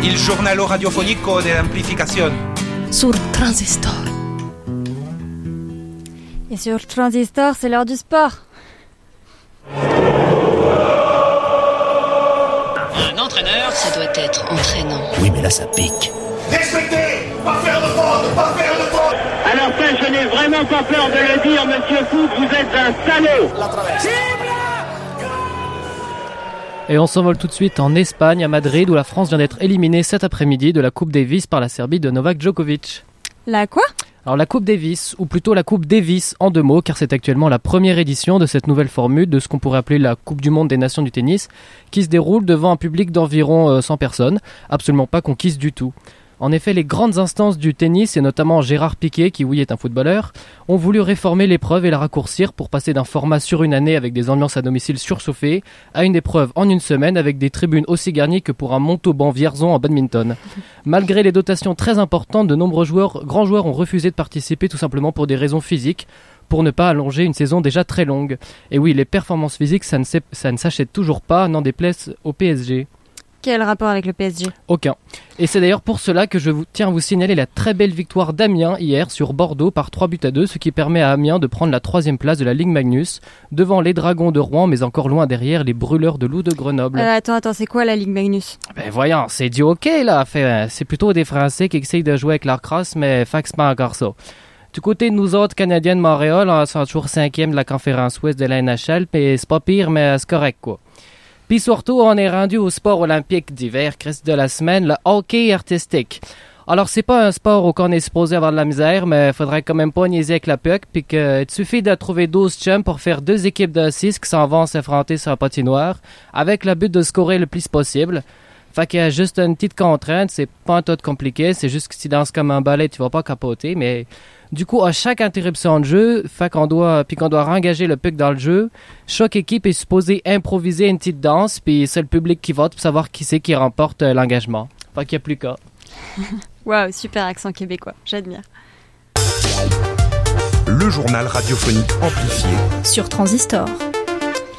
Il giornalo radiofonico dell'amplificazione. Sur Transistor. Et sur Transistor, c'est l'heure du sport. Un entraîneur, ça doit être entraînant. Oui, mais là, ça pique. Respectez! Pas faire de faute! Pas faire de faute! Alors ça, je n'ai vraiment pas peur de le dire, monsieur Foot, vous êtes un salaud! Et on s'envole tout de suite en Espagne, à Madrid, où la France vient d'être éliminée cet après-midi de la Coupe Davis par la Serbie de Novak Djokovic. La quoi ? Alors la Coupe Davis, ou plutôt la Coupe Davis en deux mots, car c'est actuellement la première édition de cette nouvelle formule de ce qu'on pourrait appeler la Coupe du Monde des Nations du tennis, qui se déroule devant un public d'environ 100 personnes, absolument pas conquise du tout. En effet, les grandes instances du tennis, et notamment Gérard Piquet, qui oui est un footballeur, ont voulu réformer l'épreuve et la raccourcir pour passer d'un format sur une année avec des ambiances à domicile surchauffées à une épreuve en une semaine avec des tribunes aussi garnies que pour un Montauban Vierzon en badminton. Malgré les dotations très importantes, de nombreux grands joueurs ont refusé de participer tout simplement pour des raisons physiques, pour ne pas allonger une saison déjà très longue. Et oui, les performances physiques, ça ne s'achète toujours pas, n'en déplaise au PSG. Quel rapport avec le PSG ? Aucun. Et c'est d'ailleurs pour cela que je tiens à vous signaler la très belle victoire d'Amiens hier sur Bordeaux par 3-2, ce qui permet à Amiens de prendre la 3e place de la Ligue Magnus, devant les Dragons de Rouen, mais encore loin derrière les Brûleurs de Loups de Grenoble. Attends, c'est quoi la Ligue Magnus ? Ben voyons, c'est du hockey là. C'est plutôt des Français qui essayent de jouer avec leur crasse, mais fax pas encore ça. Du côté de nous autres Canadiens de Montréal, on est toujours 5e de la conférence ouest de la NHL, et c'est pas pire, mais c'est correct quoi. Puis surtout, on est rendu au sport olympique d'hiver, Christ de la semaine, le hockey artistique. Alors, c'est pas un sport où on est supposé avoir de la misère, mais faudrait quand même pas niaiser avec la puck, puis qu'il suffit de trouver 12 chums pour faire 2 équipes de 6 qui s'en vont s'affronter sur la patinoire, avec le but de scorer le plus possible. Fait qu'il y a juste une petite contrainte, c'est pas un tout compliqué, c'est juste que si tu danses comme un ballet, tu vas pas capoter, mais... Du coup, à chaque interruption de jeu, qu'on doit réengager le puck dans le jeu, chaque équipe est supposée improviser une petite danse, puis c'est le public qui vote pour savoir qui c'est qui remporte l'engagement. Fait qu'il n'y a plus qu'à. Waouh, super accent québécois, j'admire. Le journal radiophonique amplifié Sur Transistor.